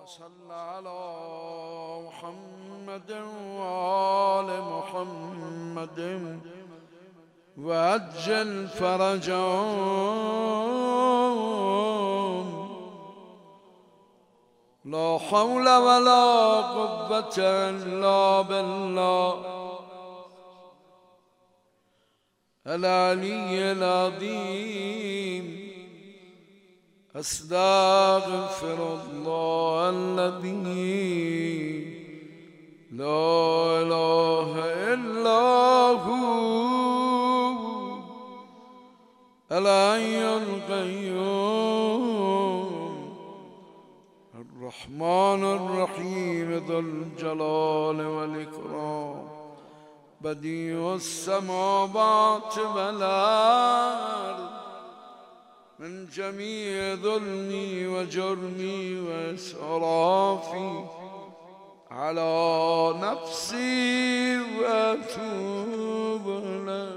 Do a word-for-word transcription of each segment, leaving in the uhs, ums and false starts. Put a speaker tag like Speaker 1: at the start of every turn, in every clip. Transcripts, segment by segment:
Speaker 1: صل على محمد وآل محمد وعجل فرجهم لا حول ولا قوة إلا بالله العلي العظيم أستغفر الله الذي لا إله إلا هو الحي القيوم الرحمن الرحيم ذو الجلال والإكرام بديع السماوات والأرض من جميع ظلمي وجرمي وإسرافي على نفسي وأتوب إليه.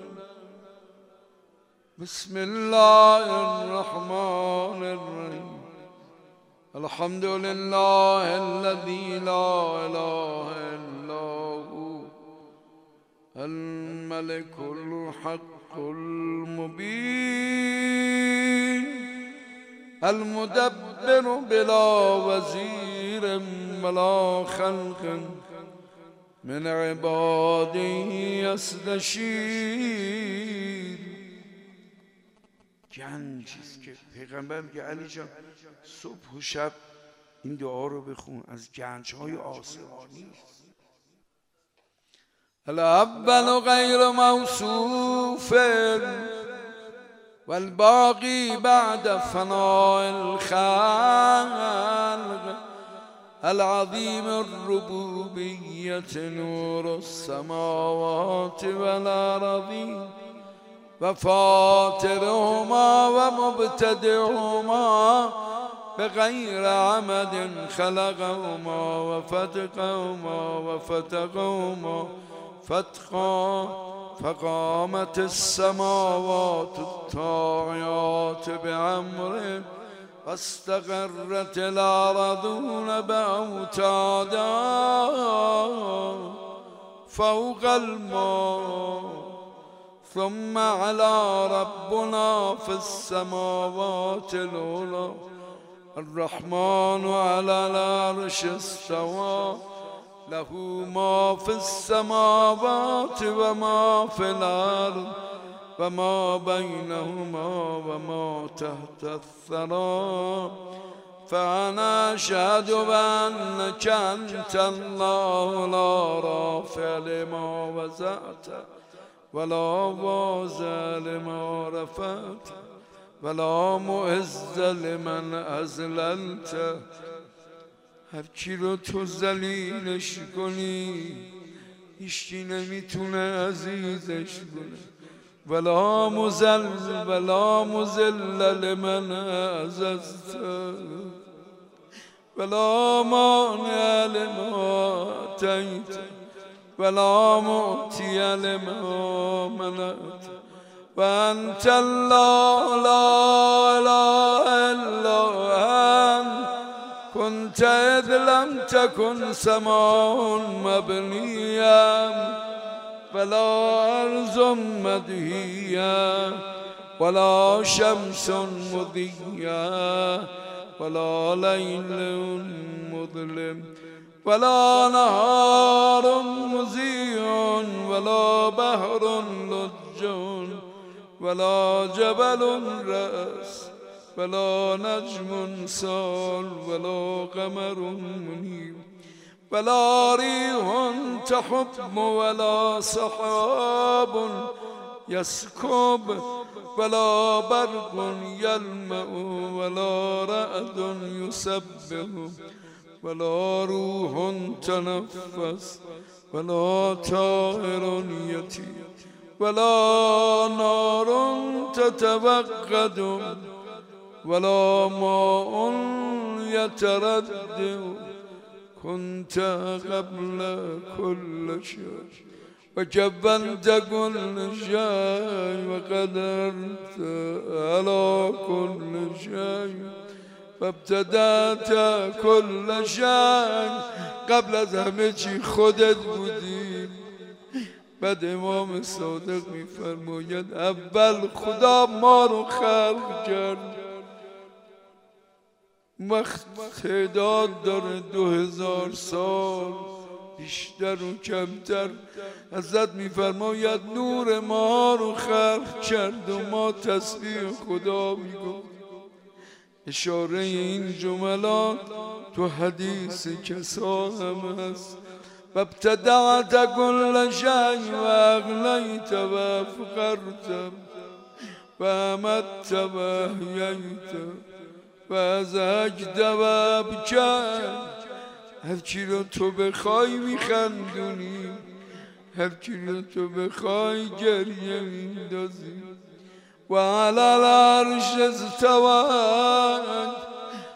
Speaker 1: بسم الله الرحمن الرحيم. الحمد لله الذي لا إله إلا هو الملك الحق المبين المدبر بلا وزير ولا خلق من عباده يستشير. گنجیست که پیغمبر میگه علی جان صبح و شب این دعا رو بخون، از گنج‌های آسمانی. الاول غیر موصوف والباقی بعد فناء الخلق العظیم الربوبیت نور السماوات والارضین و فاطرهما و مبتدعهما بغیر عمد خلقهما و فتقهما و فتقهما فتقا فقامت السماوات الطاغيات بأمره واستقرت الأرضون بأوتادا فوق الماء ثم على ربنا في السماوات العلى الرحمن على العرش استوى له ما في السماوات وما في الأرض وما بينهما وما تحت الثرى فأنا أشهد بأنك أنت الله لا رافع لما وزعت ولا واضع لما رفعت ولا معز لمن أذللت. هر کی رو تو ذلیلش کنی هیچکی نمیتونه عزیزش کنه. ولا مذل ولا مذل لمن عززت ولا مانع لما أعطيت ولا معطي لما منعت وأنت الله لا إله إلا أنت كنت إذ لم تكن سماء مبنيا ولا أرض مدهيا ولا شمس مضيا ولا ليل مظلم ولا نهار مضيء ولا بحر لج ولا جبل رأس ولا نجم سال ولا قمر منير ولا ريح تحب ولا سحاب يسكب ولا برق يلمع ولا رعد يسبح ولا روح تنفس ولا طائر يطير ولا نار تتوقد ولا ماء يتردد كنت قبل كل شيء وكبنت كل شيء وقدرت على كل شيء و ابتدأت کل شیء، قبل از همه چی خودت بودی. بعد امام صادق میفرماید اول خدا ما رو خلق کرد، وقت تعداد داره دو هزار سال بیشتر و کمتر. حضرت میفرماید نور ما رو خلق کرد و ما تسبیح خدا میگم. اشاره این جملات تو حدیث کسا هم هست. و ابتدعت کل شیء و اغنیت و افقرت و امت و احییت و ازهجت و ابکیت. هر کی رو تو بخوای میخندونی، هر کی رو تو بخوای گریه میندازی. و علی العرش استوت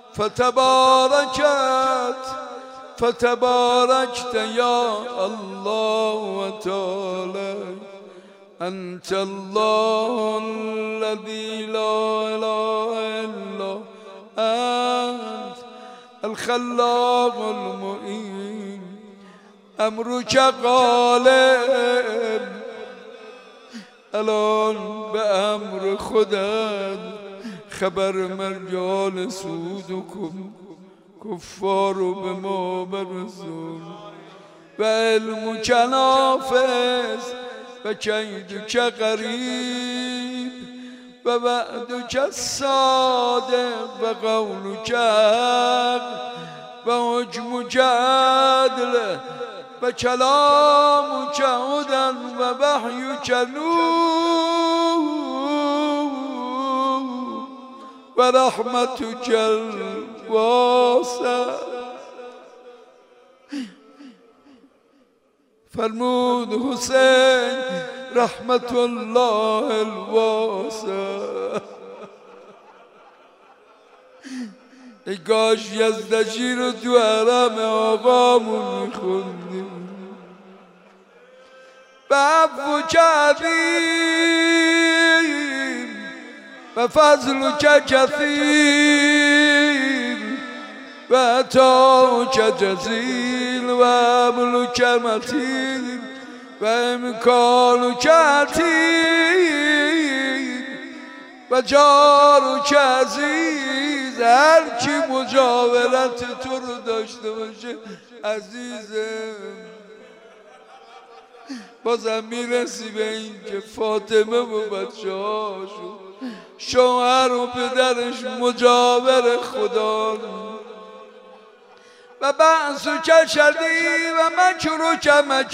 Speaker 1: فتبارکت فتبارکت یا الله و تعالی. انت الله الذی لا اله الا انت الخلاق المعین. امرک غالب، الان به امر خودت خبر مرجال سود و کفار رو به ما برسون. و علم که نافذ و کید که قریب و وعد که صادق و قول که حق و حکم که عدل و کلام که هدی و وحی که نور و رحمت که الواسع. فرمود حسین رحمت الله الواسع. ای کاش یزدجی رو تو حرم آقامون میخوندیم. و عفو کردیم و فضل که کثیر و عطا که جزیل و عمل که متین و امکان که عتید و جار که عزیز. هر کی مجاورت تو رو داشته باشه عزیزه. بازم میرسی به این که فاطمه و بچه هاشو شوهر و پدرش مجاور خدا و بحثو که شدید و مکرو که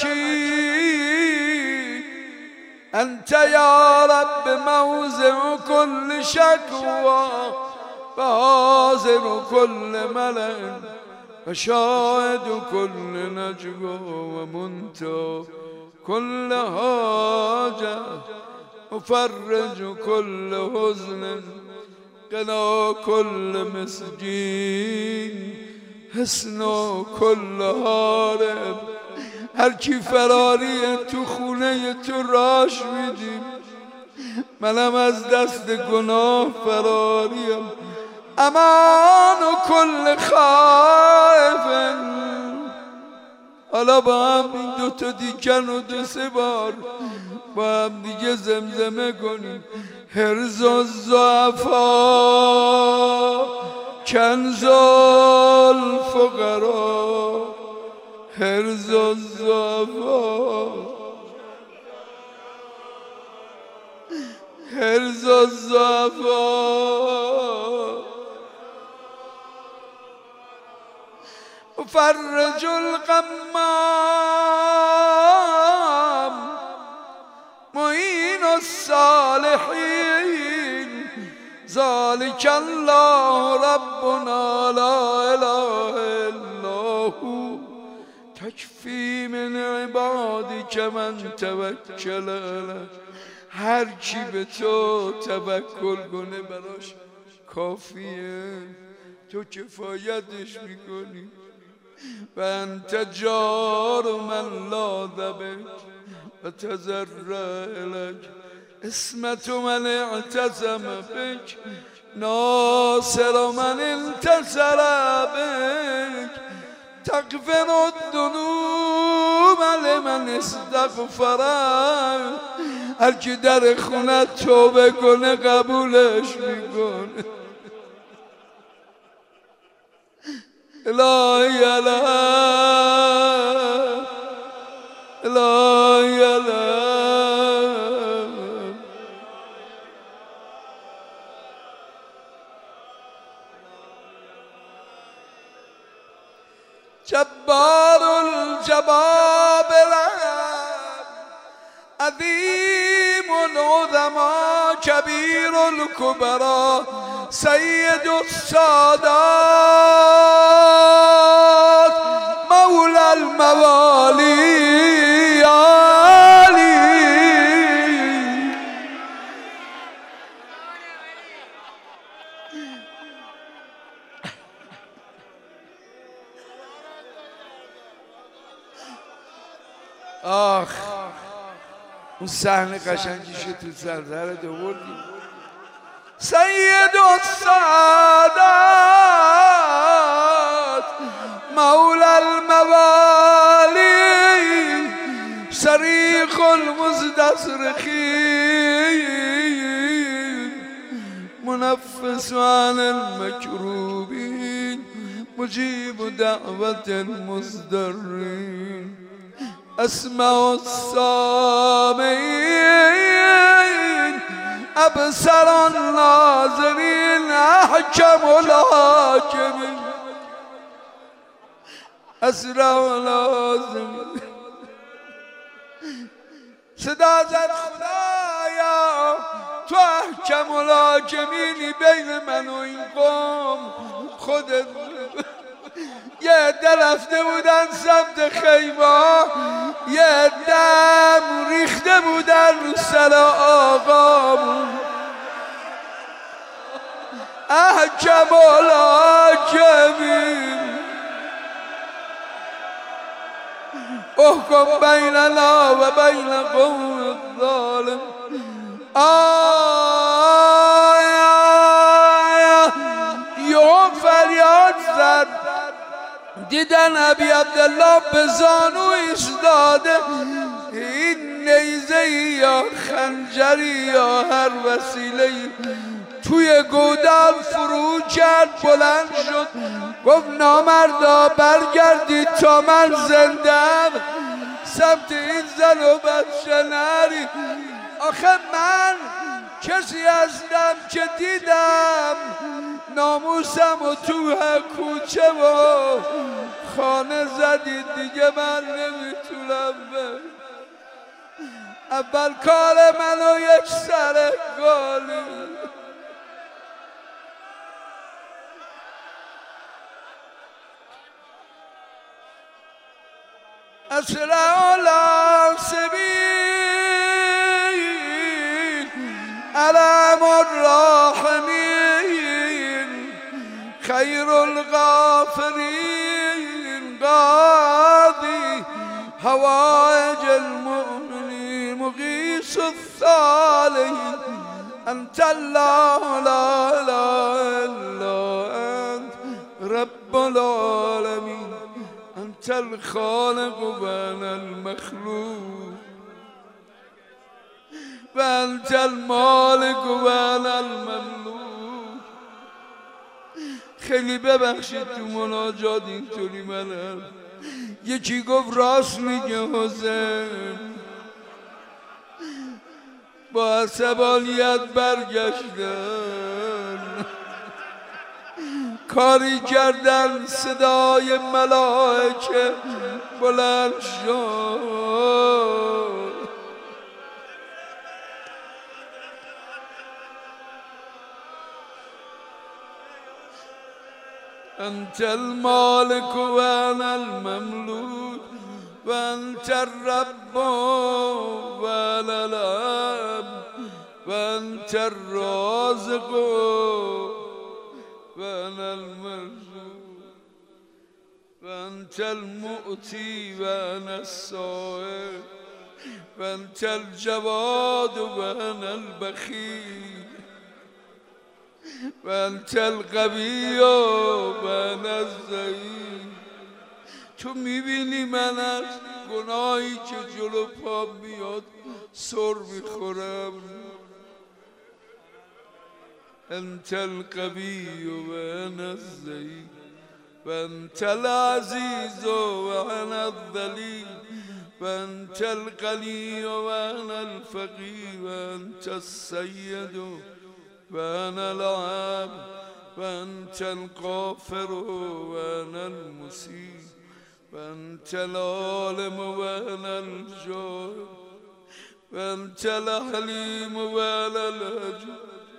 Speaker 1: مکید. انت یا رب موضع کل شکوا و حاضر کل ملک و شاهد کل نجوا و منتهی کل حاجه مفرج کل حزن قنا کل مسکین حسن کل حارب. هر کی فراریه تو خونه تو راش میدیم. منم از دست گناه فراریم. امان و کل خائف. حالا با هم این دوتا دیکن و دو سه بار با هم دیگه زمزمه کنیم. حرز الضعفا کنز الفقرا. حرز الضعفا حرز الضعفا فرج الغمام معین الصالحین. ذلك الله ربنا لا اله الا هو تکفی من عبادک من توکل علیه. هر کی به تو توکل کنه براش کافیه، تو کفایتش میکنی. و انت جار من لاذ بک و تضرع الیک. اسمت من اعتصم بک ناصر من انتصر بك تغفر الذنوب لمن استغفر. هر کی در خونت توبه کنه قبولش میکنه. الهی الهی الهی الهی جبار الجبابرة عظيم العظماء كبير الكبرى سيد السادات مولى الموالي علي. آخ اون صحنه قشنگیشو تو سرزرت آوردی. سید السادات مولی الموالی صریخ المستصرخین منفس عن المکروبین مجیب دعوت المضطرین اسمع السامعين ابصر الناظرين احكم الحاكمين اسرع العازمين. صدا زد خدایا تو احکم الحاکمینی بین من و این قوم. خودت یه عده رفته بودن سمت خیمه، یه عده ریخته بودن رو سر آقامون. احکم الحاکمین احکم بیننا و بین قوم الظالم. آیا یه فریاد زد، دیدن ابی عبدالله به زانو ایستاده. این نیزه یا خنجری یا هر وسیله توی گودال فرو کرد، بلند شد گفت نامردا برگردید تا من زندم سمت این زن و بچه نری. آخه من کسی هستم که دیدم ناموسم و تو کوچه و خانه زدید، دیگه من نمیتونم برم. اول کار منو یک سر گالی. اسرع العاصبین علم الراحمین خیر الغافرین قاضی حوائج المؤمنین مغیث الصالحین انت الله لا اله الا انت رب العالمین انت الخالق و انا المخلوق و انت المالک و انا المملوک. خیلی ببخشید تو مناجات اینطوری منم. یکی گفت راست میگه حسین، با عصبانیت برگشتن، کاری کردن صدای ملائکه بلند شد. انت المالک و انا المملوک و انت الرب و انا العبد و انت الرازق و انا المرزوق و انت المؤتی و انا السائل و انت الجواد و انا البخیل. وانت القوی و انا الضعیف. تو میبینی من از گناهی که جلو پا میاد سر میخورم. انت القوی و انا الضعیف و انت العزیز و انا الذلیل و انت الغنی و انا الفقیر و انت السید و انا العبد و انت الغافر و انا المسیء و انت العالم و انا الجاهل و انت الحلیم و انا الحجور.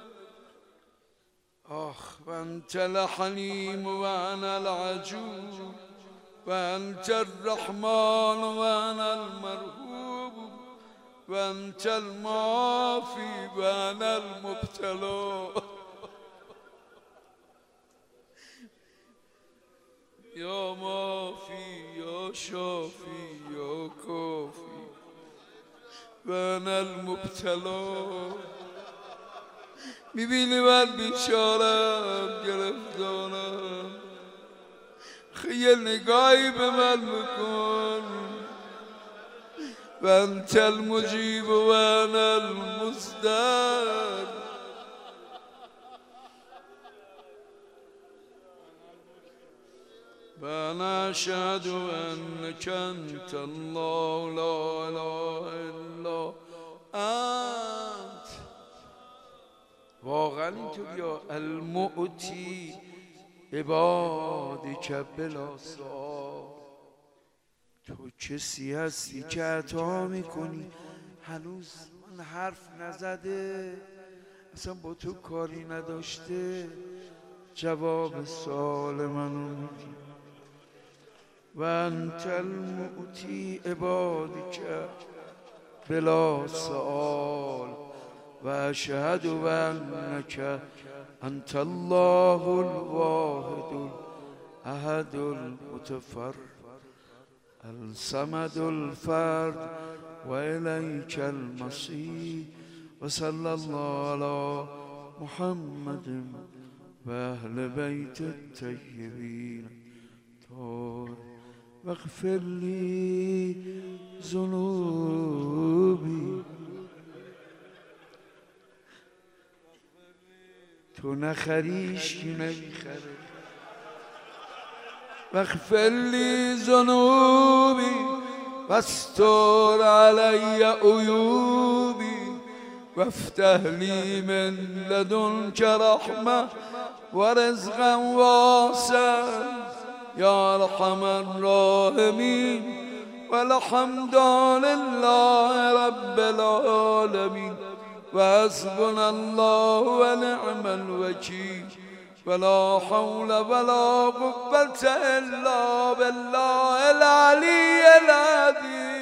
Speaker 1: آخ و انت الحلیم و انا العجوز و انت الرحمن و انا المرحوم و انت المعافی و انا المبتلا. یا معافی یا شافی یا کافی و انا المبتلا. میبینی من بیچارم گرفتارم، خیلی نگاهی به من بکن. و انت المجیب و انا المستعان. و انا اشهد انک انت الله لا اله الا انت. واقعا اینطور یا المعطی عبادک بلا سؤال. تو کسی هستی که عطا میکنی هنوز من حرف نزده، اصلا با تو کاری نداشته، جواب سوال منو میدی. و انت المعطی عبادک بلا سؤال و اشهد انک انت الله الواحد الاحد المتفرد الصمد الفرد و الیک المصیر. و صلی الله علی محمد و اهل بیت الطیبین طاهرین و اغفر لی ذنوبی. تو نخریش کی نمیخره. و اغفر لی ذنوبی و استر علی عیوبی و افتح لی من لدنک رحمه و رزقا واسعا یا ارحم الراحمین. و الحمد لله رب العالمین و حسبنا الله و نعم الوکیل و لا حول ولا قوة الا بالله العلی العظیم.